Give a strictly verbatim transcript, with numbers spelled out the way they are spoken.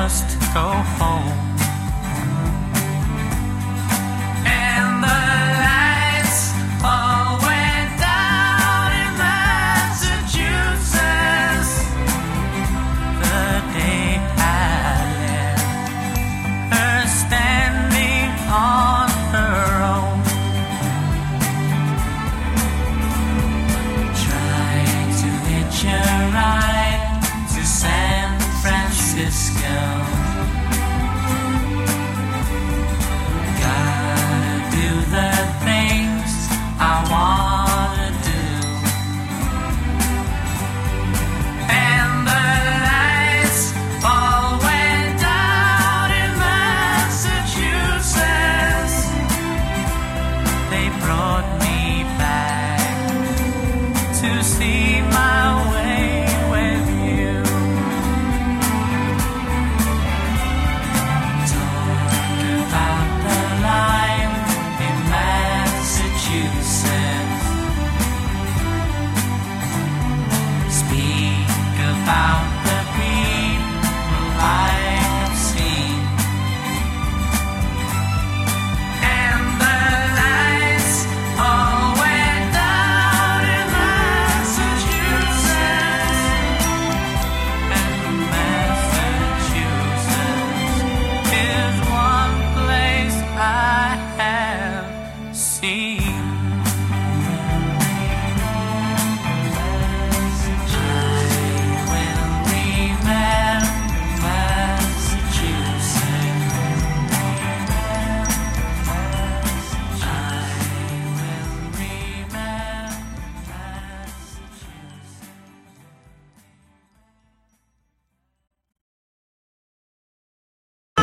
must go home. And the lights all went down in Massachusetts the day I left her standing on her own, trying to hitch a ride to San Francisco.